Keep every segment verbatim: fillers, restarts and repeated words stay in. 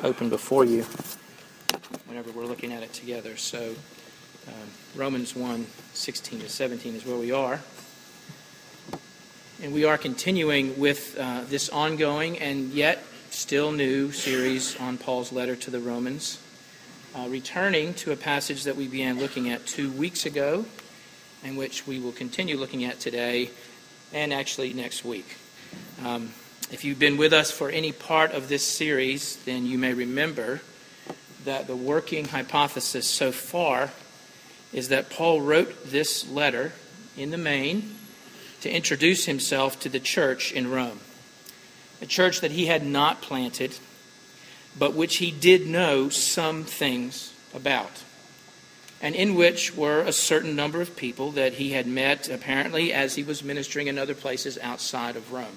open before you whenever we're looking at it together. So um, Romans one, sixteen to seventeen is where we are. And we are continuing with uh, this ongoing and yet still new series on Paul's letter to the Romans, uh, returning to a passage that we began looking at two weeks ago, and which we will continue looking at today and actually next week. Um, if you've been with us for any part of this series, then you may remember that the working hypothesis so far is that Paul wrote this letter in the main to introduce himself to the church in Rome, a church that he had not planted, but which he did know some things about, and in which were a certain number of people that he had met apparently as he was ministering in other places outside of Rome.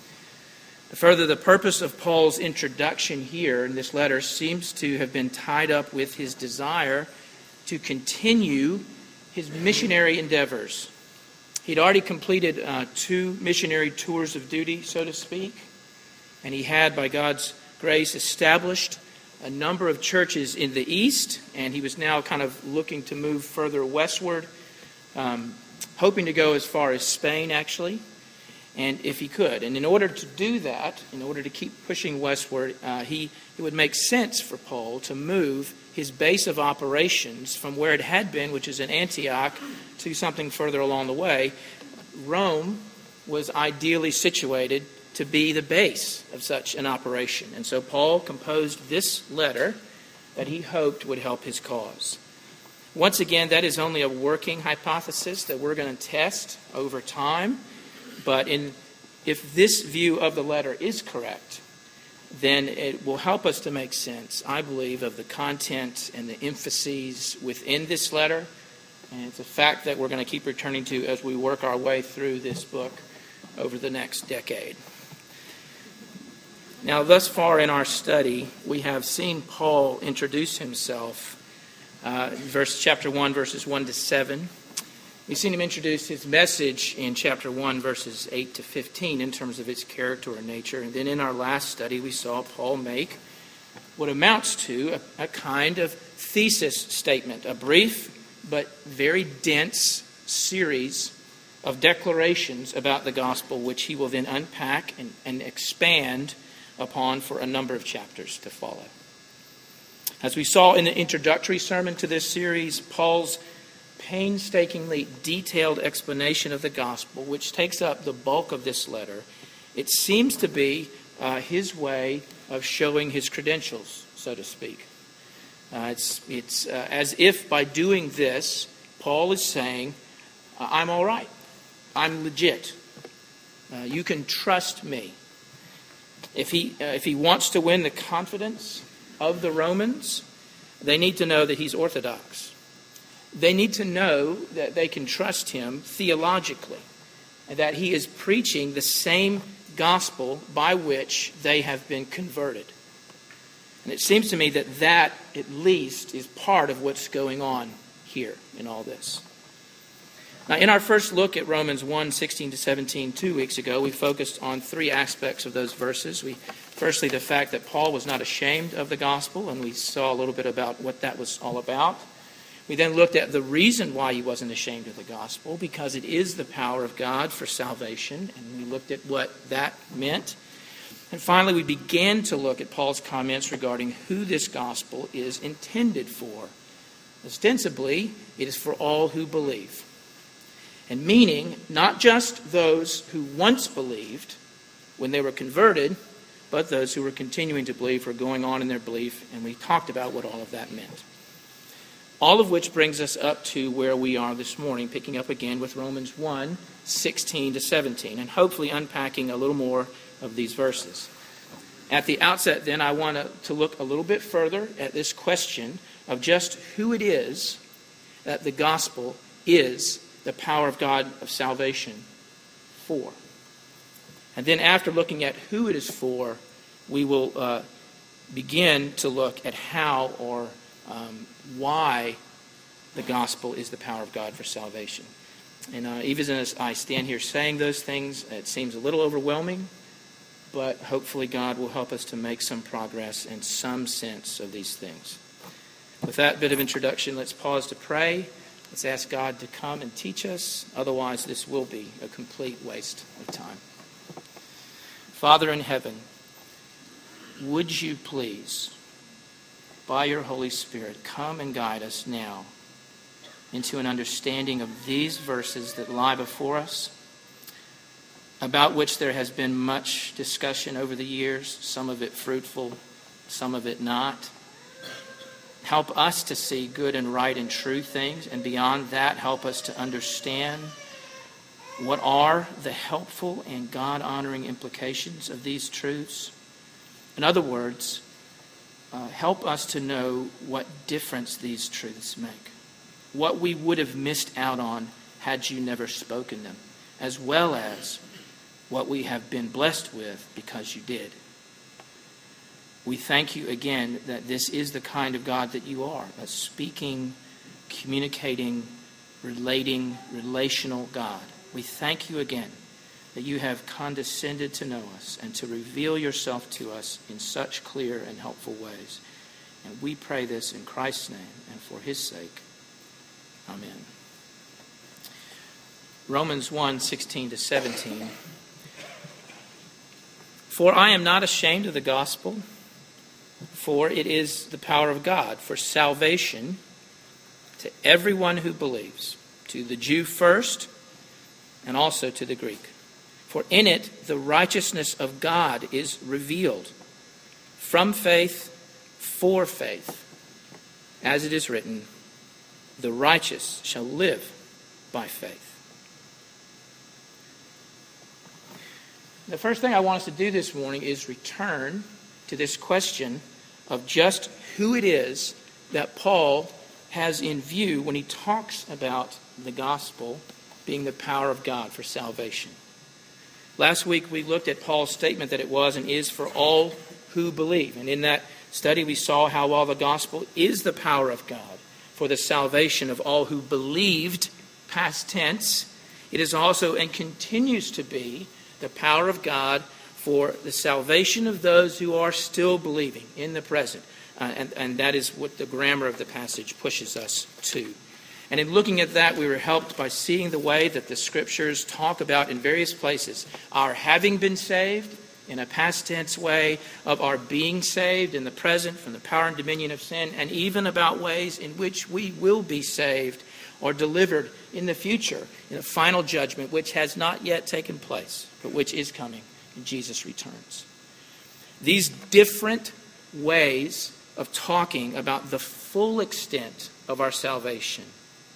Further, the purpose of Paul's introduction here in this letter seems to have been tied up with his desire to continue his missionary endeavors. He'd already completed uh, two missionary tours of duty, so to speak, and he had, by God's grace, established a number of churches in the east, and he was now kind of looking to move further westward, um, hoping to go as far as Spain, actually, and if he could. And in order to do that, in order to keep pushing westward, uh, he it would make sense for Paul to move his base of operations from where it had been, which is in Antioch, to something further along the way. Rome was ideally situated to be the base of such an operation. And so Paul composed this letter that he hoped would help his cause. Once again, that is only a working hypothesis that we're going to test over time. But in, if this view of the letter is correct, then it will help us to make sense, I believe, of the content and the emphases within this letter. And it's a fact that we're going to keep returning to as we work our way through this book over the next decade. Now, thus far in our study, we have seen Paul introduce himself, uh, verse chapter one, verses one to seven. We've seen him introduce his message in chapter one, verses eight to fifteen, in terms of its character and nature. And then in our last study, we saw Paul make what amounts to a, a kind of thesis statement, a brief but very dense series of declarations about the gospel, which he will then unpack and, and expand upon for a number of chapters to follow. As we saw in the introductory sermon to this series, Paul's painstakingly detailed explanation of the gospel, which takes up the bulk of this letter, it seems to be uh, his way of showing his credentials, so to speak. Uh, it's it's uh, as if by doing this, Paul is saying, I'm all right. I'm legit. Uh, you can trust me. If he uh, if he wants to win the confidence of the Romans, they need to know that he's orthodox. They need to know that they can trust him theologically, and that he is preaching the same gospel by which they have been converted. And it seems to me that that, at least, is part of what's going on here in all this. Now, in our first look at Romans one, sixteen to seventeen, two weeks ago, we focused on three aspects of those verses. We, firstly, the fact that Paul was not ashamed of the gospel, and we saw a little bit about what that was all about. We then looked at the reason why he wasn't ashamed of the gospel, because it is the power of God for salvation, and we looked at what that meant. And finally, we began to look at Paul's comments regarding who this gospel is intended for. Ostensibly, it is for all who believe. And meaning, not just those who once believed when they were converted, but those who were continuing to believe or going on in their belief, and we talked about what all of that meant. All of which brings us up to where we are this morning, picking up again with Romans one, sixteen to seventeen, and hopefully unpacking a little more of these verses. At the outset, then, I want to, to look a little bit further at this question of just who it is that the gospel is the power of God of salvation for. And then after looking at who it is for, we will uh, begin to look at how or um, why the gospel is the power of God for salvation. And uh, even as I stand here saying those things, it seems a little overwhelming. but hopefully God will help us to make some progress and some sense of these things. With that bit of introduction, let's pause to pray. Let's ask God to come and teach us. Otherwise, this will be a complete waste of time. Father in heaven, would you please, by your Holy Spirit, come and guide us now into an understanding of these verses that lie before us, about which there has been much discussion over the years, some of it fruitful, some of it not. Help us to see good and right and true things, and beyond that, help us to understand what are the helpful and God-honoring implications of these truths. In other words, uh, help us to know what difference these truths make, what we would have missed out on had you never spoken them, as well as what we have been blessed with because you did. We thank you again that this is the kind of God that you are, a speaking, communicating, relating, relational God. We thank you again that you have condescended to know us and to reveal yourself to us in such clear and helpful ways. And we pray this in Christ's name and for his sake. Amen. Romans one, sixteen to seventeen. For I am not ashamed of the gospel, for it is the power of God for salvation to everyone who believes, to the Jew first and also to the Greek. For in it the righteousness of God is revealed from faith for faith. As it is written, the righteous shall live by faith. The first thing I want us to do this morning is return to this question of just who it is that Paul has in view when he talks about the gospel being the power of God for salvation. Last week we looked at Paul's statement that it was and is for all who believe. And in that study we saw how while the gospel is the power of God for the salvation of all who believed, past tense, it is also and continues to be the power of God for the salvation of those who are still believing in the present. Uh, and, and that is what the grammar of the passage pushes us to. And in looking at that, we were helped by seeing the way that the Scriptures talk about in various places our having been saved in a past tense way, of our being saved in the present from the power and dominion of sin, and even about ways in which we will be saved or delivered in the future in a final judgment which has not yet taken place, but which is coming when Jesus returns. These different ways of talking about the full extent of our salvation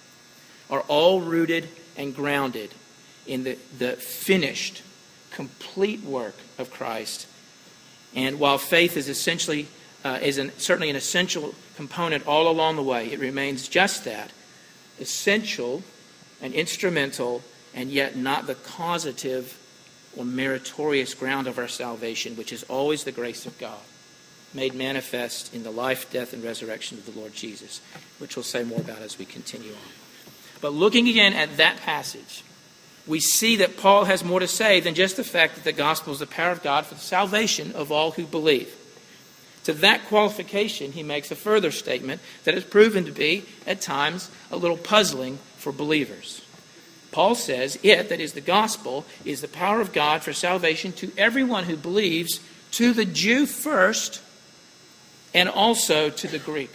are all rooted and grounded in the, the finished, complete work of Christ. And while faith is essentially, uh, is an, certainly an essential component all along the way, it remains just that, essential and instrumental, and yet not the causative or meritorious ground of our salvation, which is always the grace of God, made manifest in the life, death, and resurrection of the Lord Jesus, which we'll say more about as we continue on. But looking again at that passage, we see that Paul has more to say than just the fact that the gospel is the power of God for the salvation of all who believe. To that qualification, he makes a further statement that has proven to be, at times, a little puzzling for believers. Paul says it, that is the gospel, is the power of God for salvation to everyone who believes, to the Jew first, and also to the Greek.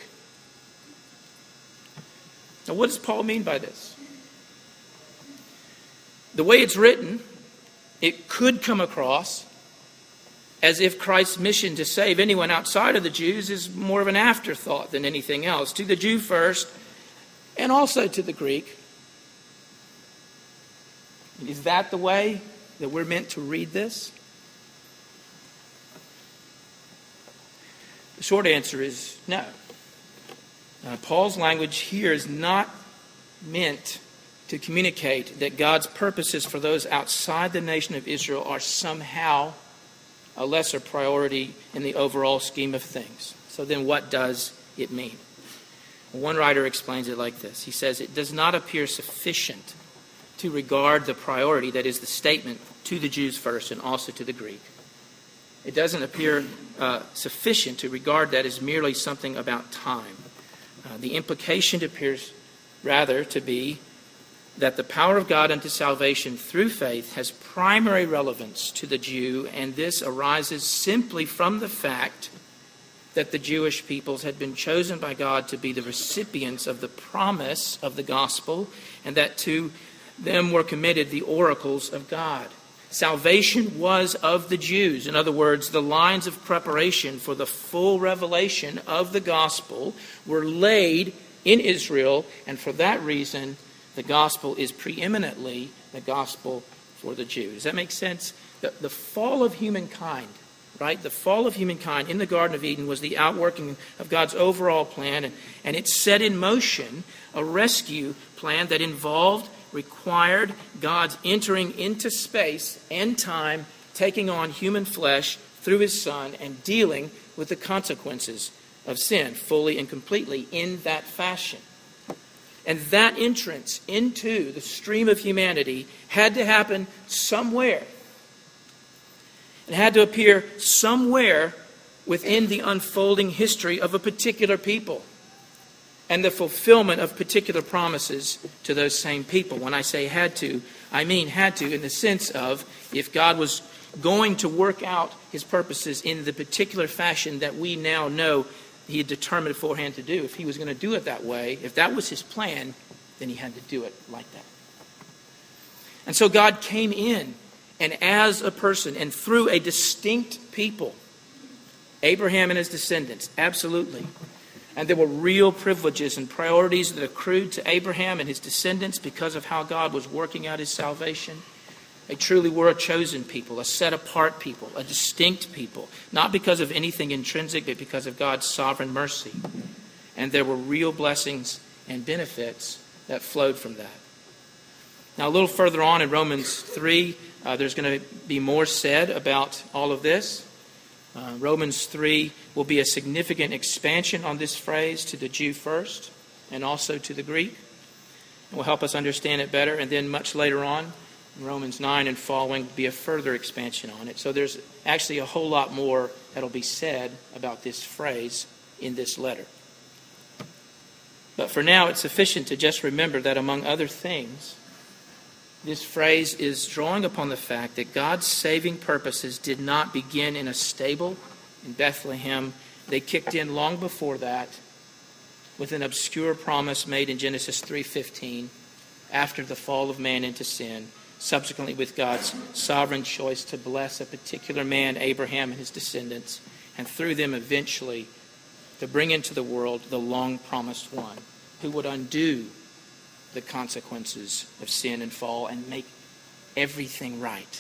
Now, what does Paul mean by this? The way it's written, it could come across as if Christ's mission to save anyone outside of the Jews is more of an afterthought than anything else. To the Jew first, and also to the Greek. Is that the way that we're meant to read this? The short answer is no. Uh, Paul's language here is not meant to communicate that God's purposes for those outside the nation of Israel are somehow a lesser priority in the overall scheme of things. So then what does it mean? One writer explains it like this. He says, it does not appear sufficient to regard the priority, that is the statement, to the Jews first and also to the Greek, it doesn't appear uh, sufficient to regard that as merely something about time. Uh, the implication appears rather to be that the power of God unto salvation through faith has primary relevance to the Jew, and this arises simply from the fact that the Jewish peoples had been chosen by God to be the recipients of the promise of the gospel, and that to them were committed the oracles of God. Salvation was of the Jews. In other words, the lines of preparation for the full revelation of the gospel were laid in Israel, and for that reason, the gospel is preeminently the gospel for the Jews. Does that make sense? The, the fall of humankind, right? The fall of humankind in the Garden of Eden was the outworking of God's overall plan, and, and it set in motion a rescue plan that involved, required God's entering into space and time, taking on human flesh through his Son, and dealing with the consequences of sin fully and completely in that fashion. And that entrance into the stream of humanity had to happen somewhere. It had to appear somewhere within the unfolding history of a particular people and the fulfillment of particular promises to those same people. When I say had to, I mean had to in the sense of if God was going to work out his purposes in the particular fashion that we now know he had determined beforehand to do. If he was going to do it that way, if that was his plan, then he had to do it like that. And so God came in, and as a person, and through a distinct people, Abraham and his descendants, absolutely. And there were real privileges and priorities that accrued to Abraham and his descendants because of how God was working out his salvation. They truly were a chosen people, a set-apart people, a distinct people, not because of anything intrinsic, but because of God's sovereign mercy. And there were real blessings and benefits that flowed from that. Now, a little further on in Romans three, uh, there's going to be more said about all of this. Uh, Romans three will be a significant expansion on this phrase to the Jew first and also to the Greek. It will help us understand it better. And then much later on, Romans nine and following, be a further expansion on it. So there's actually a whole lot more that'll be said about this phrase in this letter. But for now, it's sufficient to just remember that among other things, this phrase is drawing upon the fact that God's saving purposes did not begin in a stable in Bethlehem. They kicked in long before that with an obscure promise made in Genesis three fifteen after the fall of man into sin, subsequently with God's sovereign choice to bless a particular man, Abraham and his descendants, and through them eventually to bring into the world the long-promised one who would undo the consequences of sin and fall and make everything right.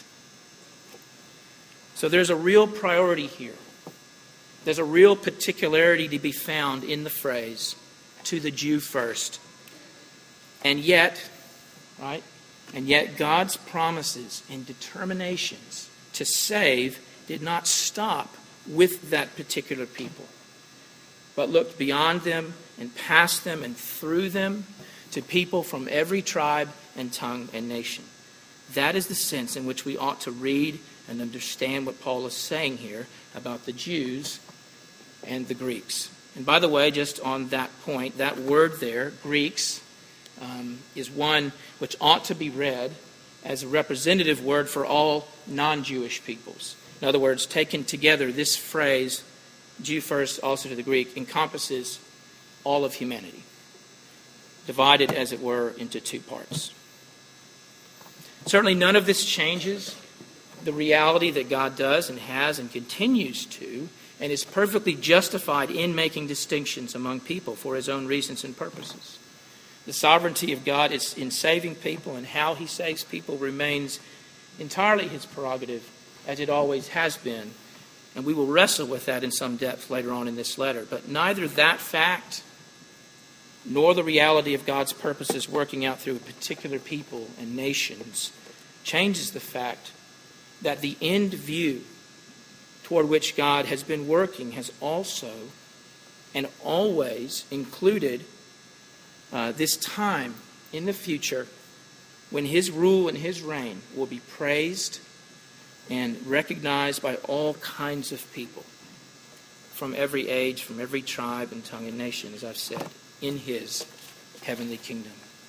So there's a real priority here. There's a real particularity to be found in the phrase, to the Jew first. And yet, right? And yet God's promises and determinations to save did not stop with that particular people, but looked beyond them and past them and through them to people from every tribe and tongue and nation. That is the sense in which we ought to read and understand what Paul is saying here about the Jews and the Greeks. And by the way, just on that point, that word there, Greeks, um, is one which ought to be read as a representative word for all non-Jewish peoples. In other words, taken together, this phrase, Jew first, also to the Greek, encompasses all of humanity, divided, as it were, into two parts. Certainly none of this changes the reality that God does and has and continues to, and is perfectly justified in making distinctions among people for his own reasons and purposes. The sovereignty of God is in saving people, and how he saves people remains entirely his prerogative, as it always has been. And we will wrestle with that in some depth later on in this letter. But neither that fact nor the reality of God's purposes working out through a particular people and nations changes the fact that the end view toward which God has been working has also and always included uh, this time in the future when his rule and his reign will be praised, and recognized by all kinds of people from every age, from every tribe and tongue and nation, as I've said, in his heavenly kingdom.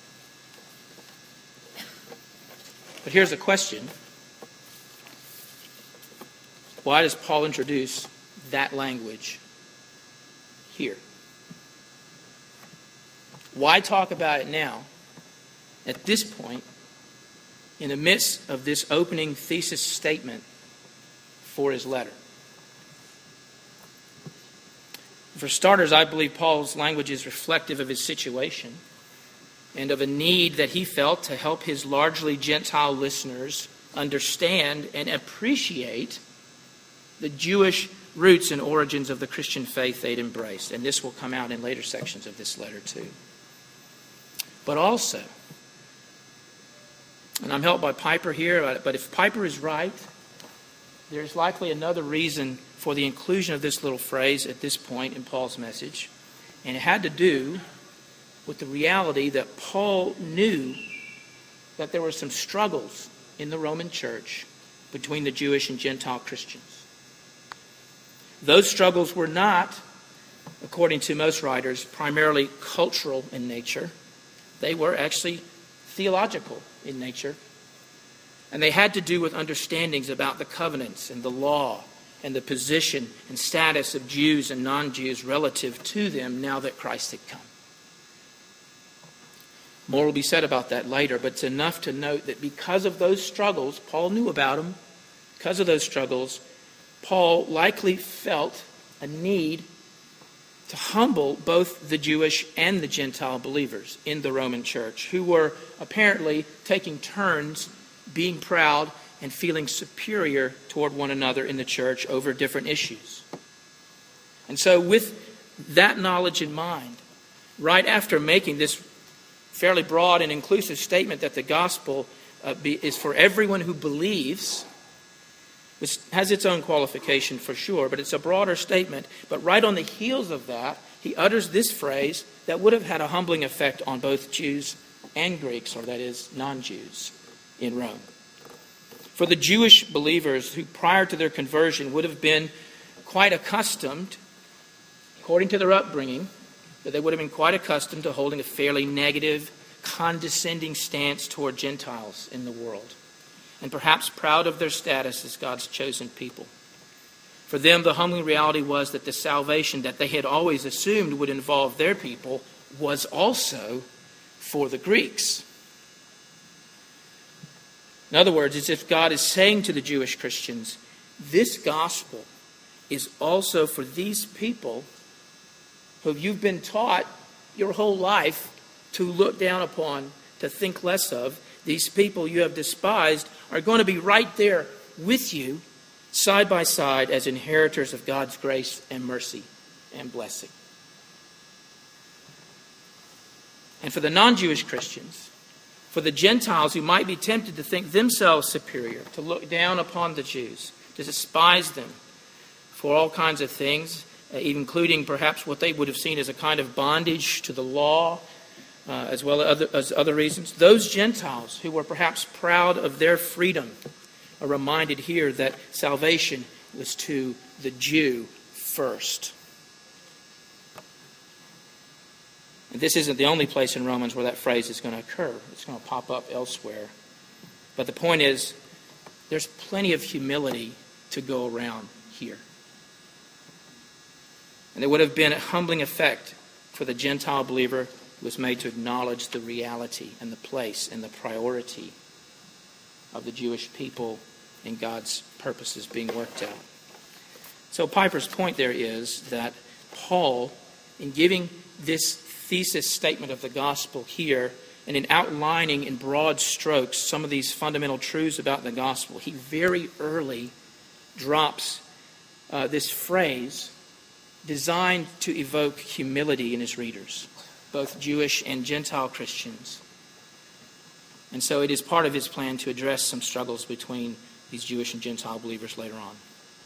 But here's a question. Why does Paul introduce that language here? Why talk about it now, at this point, in the midst of this opening thesis statement for his letter? For starters, I believe Paul's language is reflective of his situation and of a need that he felt to help his largely Gentile listeners understand and appreciate the Jewish roots and origins of the Christian faith they'd embraced. And this will come out in later sections of this letter too. But also, and I'm helped by Piper here, but if Piper is right, there's likely another reason for the inclusion of this little phrase at this point in Paul's message. And it had to do with the reality that Paul knew that there were some struggles in the Roman church between the Jewish and Gentile Christians. Those struggles were not, according to most writers, primarily cultural in nature. They were actually theological in nature. And they had to do with understandings about the covenants and the law and the position and status of Jews and non-Jews relative to them now that Christ had come. More will be said about that later, but it's enough to note that because of those struggles, Paul knew about them, because of those struggles, Paul likely felt a need to humble both the Jewish and the Gentile believers in the Roman church, who were apparently taking turns being proud and feeling superior toward one another in the church over different issues. And so with that knowledge in mind, right after making this fairly broad and inclusive statement that the gospel uh, be, is for everyone who believes, which has its own qualification for sure, but it's a broader statement. But right on the heels of that, he utters this phrase that would have had a humbling effect on both Jews and Greeks, or that is, non-Jews in Rome. For the Jewish believers who prior to their conversion would have been quite accustomed, according to their upbringing, that they would have been quite accustomed to holding a fairly negative, condescending stance toward Gentiles in the world, and perhaps proud of their status as God's chosen people. For them, the humbling reality was that the salvation that they had always assumed would involve their people was also for the Greeks. In other words, it's as if God is saying to the Jewish Christians, this gospel is also for these people who you've been taught your whole life to look down upon, to think less of. These people you have despised are going to be right there with you, side by side, as inheritors of God's grace and mercy and blessing. And for the non-Jewish Christians, for the Gentiles who might be tempted to think themselves superior, to look down upon the Jews, to despise them for all kinds of things, including perhaps what they would have seen as a kind of bondage to the law, uh, as well as other, as other reasons. Those Gentiles who were perhaps proud of their freedom are reminded here that salvation was to the Jew first. And this isn't the only place in Romans where that phrase is going to occur. It's going to pop up elsewhere. But the point is, there's plenty of humility to go around here. And there would have been a humbling effect for the Gentile believer who was made to acknowledge the reality and the place and the priority of the Jewish people and God's purposes being worked out. So Piper's point there is that Paul, in giving this thesis statement of the gospel here, and in outlining in broad strokes some of these fundamental truths about the gospel, he very early drops uh, this phrase designed to evoke humility in his readers, both Jewish and Gentile Christians. And so it is part of his plan to address some struggles between these Jewish and Gentile believers later on.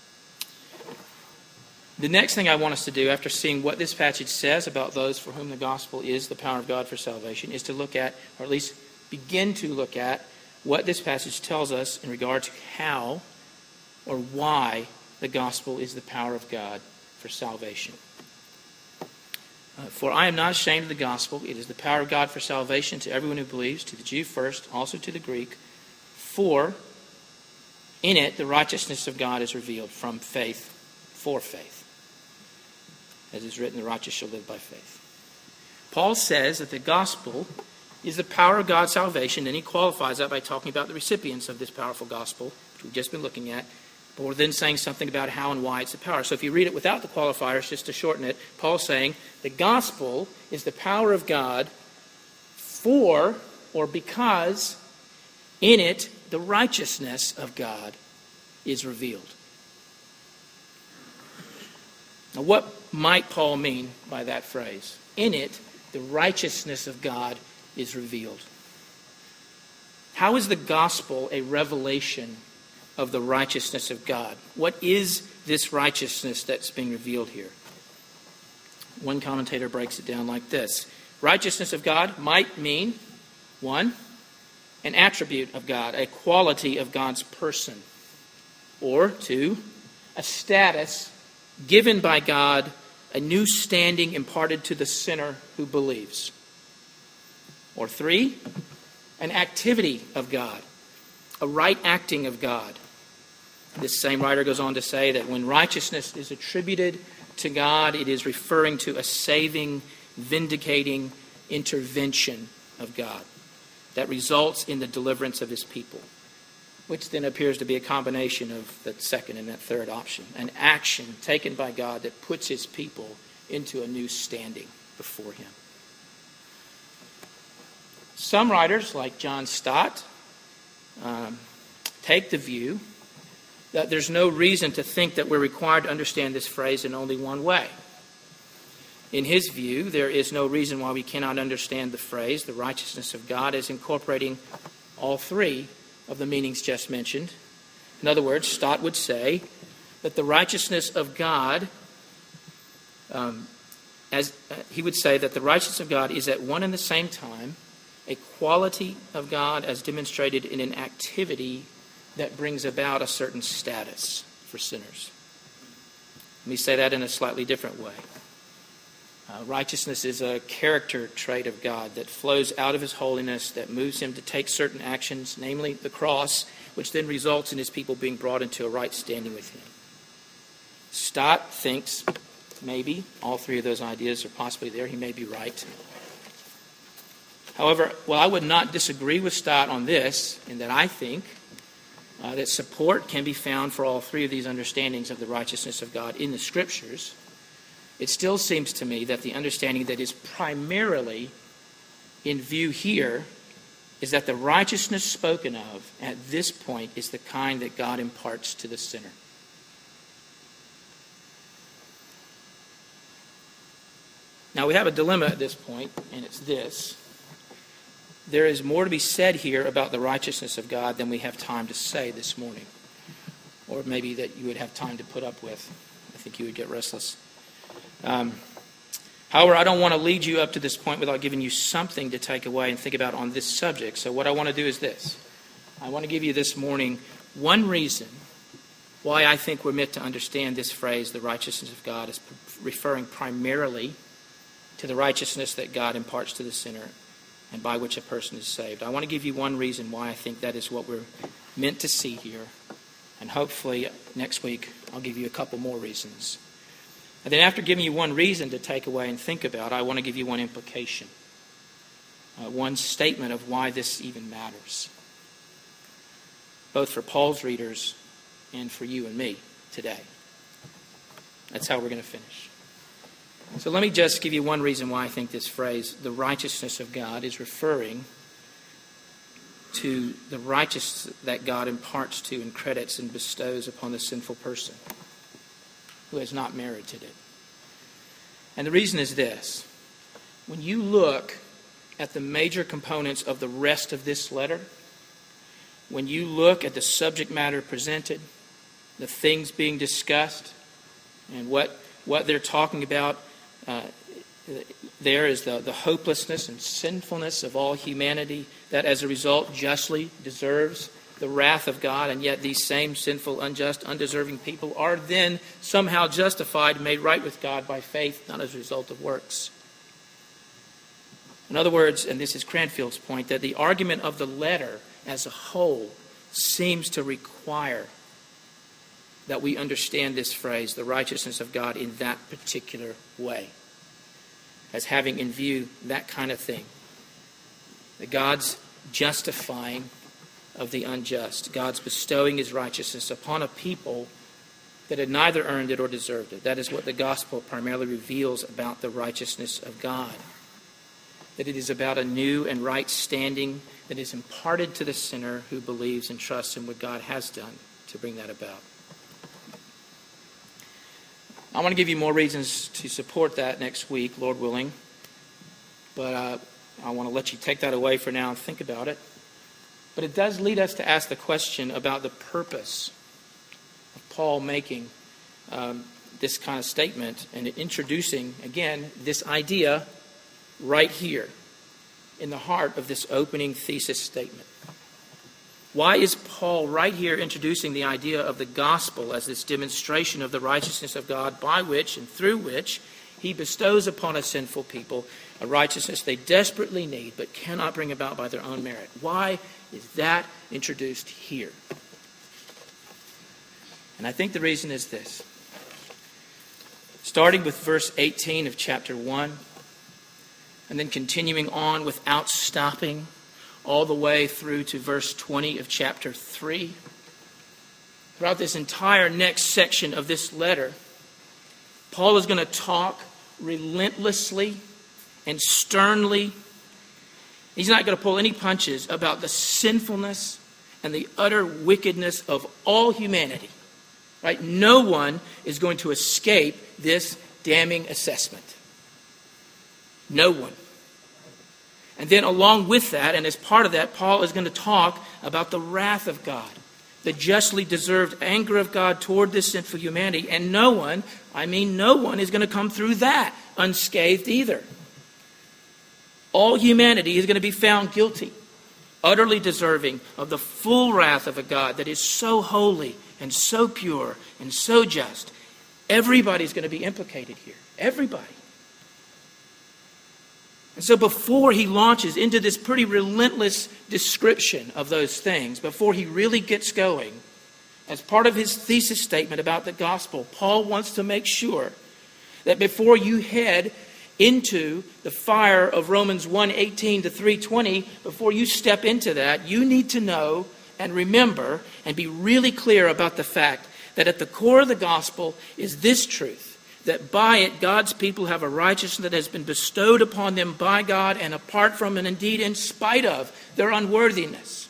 The next thing I want us to do, after seeing what this passage says about those for whom the gospel is the power of God for salvation, is to look at, or at least begin to look at, what this passage tells us in regard to how or why the gospel is the power of God for salvation. Uh, For I am not ashamed of the gospel. It is the power of God for salvation to everyone who believes, to the Jew first, also to the Greek. For in it the righteousness of God is revealed from faith for faith. As is written, the righteous shall live by faith. Paul says that the gospel is the power of God's salvation, and he qualifies that by talking about the recipients of this powerful gospel, which we've just been looking at. But we're then saying something about how and why it's the power. So if you read it without the qualifiers, just to shorten it, Paul's saying the gospel is the power of God for or because in it the righteousness of God is revealed. Now what might Paul mean by that phrase? In it the righteousness of God is revealed. How is the gospel a revelation of the righteousness of God? What is this righteousness that's being revealed here? One commentator breaks it down like this. Righteousness of God might mean, one, an attribute of God, a quality of God's person. Or, two, a status given by God, a new standing imparted to the sinner who believes. Or three, an activity of God, a right acting of God. This same writer goes on to say that when righteousness is attributed to God, it is referring to a saving, vindicating intervention of God that results in the deliverance of his people, which then appears to be a combination of that second and that third option, an action taken by God that puts his people into a new standing before him. Some writers, like John Stott, um, take the view that there's no reason to think that we're required to understand this phrase in only one way. In his view, there is no reason why we cannot understand the phrase, the righteousness of God, as incorporating all three of the meanings just mentioned. In other words, Stott would say that the righteousness of God, um, as uh, he would say that the righteousness of God is at one and the same time a quality of God as demonstrated in an activity that brings about a certain status for sinners. Let me say that in a slightly different way. Uh, righteousness is a character trait of God that flows out of his holiness, that moves him to take certain actions, namely the cross, which then results in his people being brought into a right standing with him. Stott thinks maybe all three of those ideas are possibly there. He may be right. However, while I would not disagree with Stott on this, in that I think uh, that support can be found for all three of these understandings of the righteousness of God in the Scriptures, it still seems to me that the understanding that is primarily in view here is that the righteousness spoken of at this point is the kind that God imparts to the sinner. Now we have a dilemma at this point, and it's this. There is more to be said here about the righteousness of God than we have time to say this morning. Or maybe that you would have time to put up with. I think you would get restless. Um, however, I don't want to lead you up to this point without giving you something to take away and think about on this subject. So what I want to do is this. I want to give you this morning one reason why I think we're meant to understand this phrase, the righteousness of God, as referring primarily to the righteousness that God imparts to the sinner and by which a person is saved. I want to give you one reason why I think that is what we're meant to see here. And hopefully next week I'll give you a couple more reasons. And then after giving you one reason to take away and think about, I want to give you one implication. Uh, one statement of why this even matters. Both for Paul's readers and for you and me today. That's how we're going to finish. So let me just give you one reason why I think this phrase, the righteousness of God, is referring to the righteousness that God imparts to and credits and bestows upon the sinful person who has not merited it. And the reason is this. When you look at the major components of the rest of this letter, when you look at the subject matter presented, the things being discussed, and what, what they're talking about, uh, there is the, the hopelessness and sinfulness of all humanity that as a result justly deserves the wrath of God, and yet these same sinful, unjust, undeserving people are then somehow justified, made right with God by faith, not as a result of works. In other words, and this is Cranfield's point, that the argument of the letter as a whole seems to require that we understand this phrase, the righteousness of God, in that particular way, as having in view that kind of thing. That God's justifying of the unjust, God's bestowing his righteousness upon a people that had neither earned it or deserved it. That is what the gospel primarily reveals about the righteousness of God. That it is about a new and right standing that is imparted to the sinner who believes and trusts in what God has done to bring that about. I want to give you more reasons to support that next week, Lord willing. But uh, I want to let you take that away for now and think about it. But it does lead us to ask the question about the purpose of Paul making um, this kind of statement and introducing, again, this idea right here in the heart of this opening thesis statement. Why is Paul right here introducing the idea of the gospel as this demonstration of the righteousness of God by which and through which he bestows upon a sinful people a righteousness they desperately need but cannot bring about by their own merit? Why is that introduced here? And I think the reason is this. Starting with verse eighteen of chapter one, and then continuing on without stopping all the way through to verse twenty of chapter three. Throughout this entire next section of this letter, Paul is going to talk relentlessly and sternly. He's not going to pull any punches about the sinfulness and the utter wickedness of all humanity. Right? No one is going to escape this damning assessment. No one. And then along with that, and as part of that, Paul is going to talk about the wrath of God, the justly deserved anger of God toward this sinful humanity. And no one, I mean no one, is going to come through that unscathed either. All humanity is going to be found guilty, utterly deserving of the full wrath of a God that is so holy and so pure and so just. Everybody's going to be implicated here. Everybody. And so before he launches into this pretty relentless description of those things, before he really gets going, as part of his thesis statement about the gospel, Paul wants to make sure that before you head into the fire of Romans one eighteen to three twenty, before you step into that, you need to know and remember and be really clear about the fact that at the core of the gospel is this truth. That by it, God's people have a righteousness that has been bestowed upon them by God and apart from and indeed in spite of their unworthiness.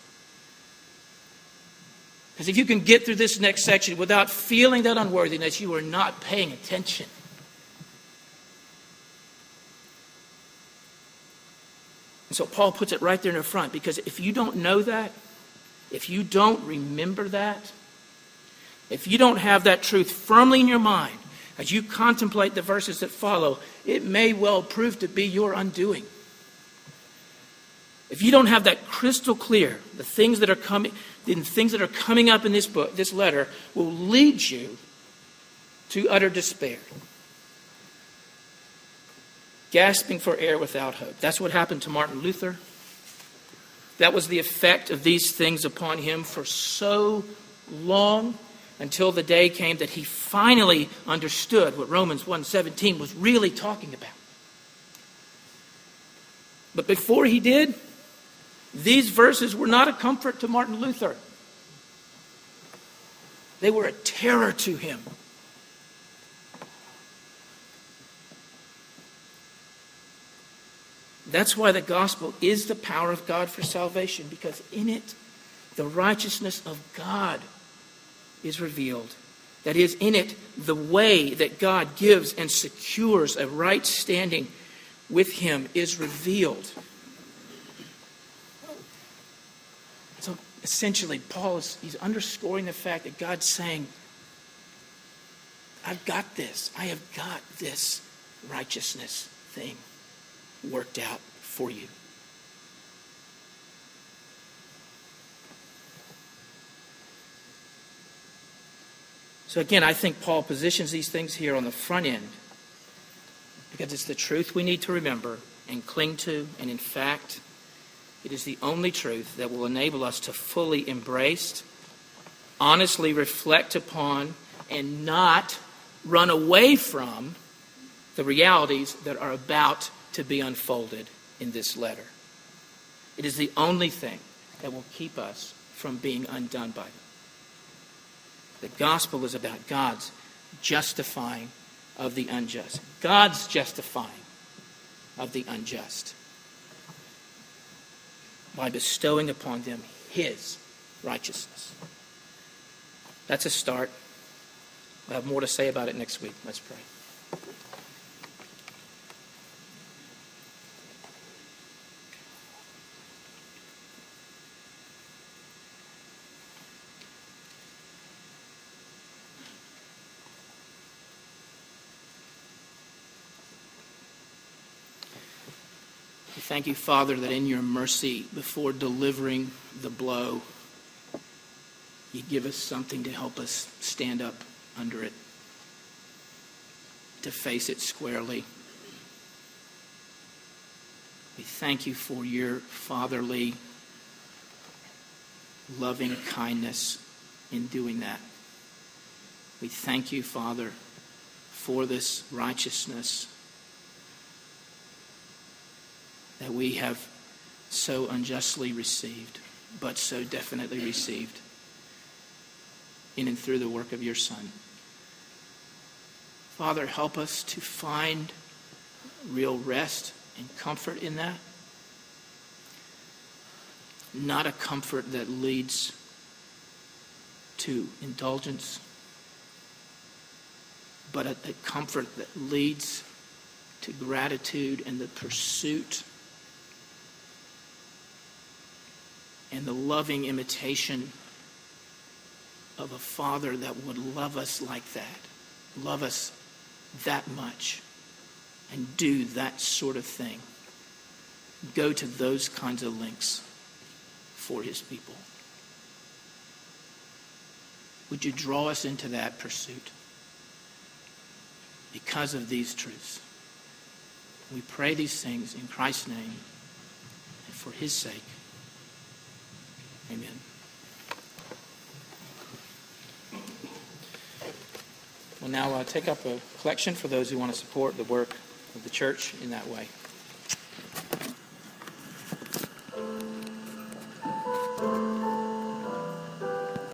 Because if you can get through this next section without feeling that unworthiness, you are not paying attention. And so Paul puts it right there in the front, because if you don't know that, if you don't remember that, if you don't have that truth firmly in your mind, as you contemplate the verses that follow, it may well prove to be your undoing. If you don't have that crystal clear, the things that are coming, the things that are coming up in this book, this letter, will lead you to utter despair. Gasping for air without hope. That's what happened to Martin Luther. That was the effect of these things upon him for so long, until the day came that he finally understood what Romans one seventeen was really talking about. But before he did, these verses were not a comfort to Martin Luther. They were a terror to him. That's why the gospel is the power of God for salvation, because in it, the righteousness of God is revealed. That is, in it, the way that God gives and secures a right standing with him is revealed. So essentially, Paul is he's underscoring the fact that God's saying, I've got this. I have got this righteousness thing worked out for you. So again, I think Paul positions these things here on the front end because it's the truth we need to remember and cling to, and in fact, it is the only truth that will enable us to fully embrace, honestly reflect upon, and not run away from the realities that are about to be unfolded in this letter. It is the only thing that will keep us from being undone by them. The gospel is about God's justifying of the unjust. God's justifying of the unjust by bestowing upon them his righteousness. That's a start. We'll have more to say about it next week. Let's pray. Thank you, Father, that in your mercy, before delivering the blow, you give us something to help us stand up under it, to face it squarely. We thank you for your fatherly, loving kindness in doing that. We thank you, Father, for this righteousness that we have so unjustly received, but so definitely received in and through the work of your Son. Father, help us to find real rest and comfort in that. Not a comfort that leads to indulgence, but a, a comfort that leads to gratitude and the pursuit and the loving imitation of a Father that would love us like that, love us that much, and do that sort of thing. Go to those kinds of lengths for his people. Would you draw us into that pursuit because of these truths? We pray these things in Christ's name and for his sake. Amen. We'll now uh, take up a collection for those who want to support the work of the church in that way.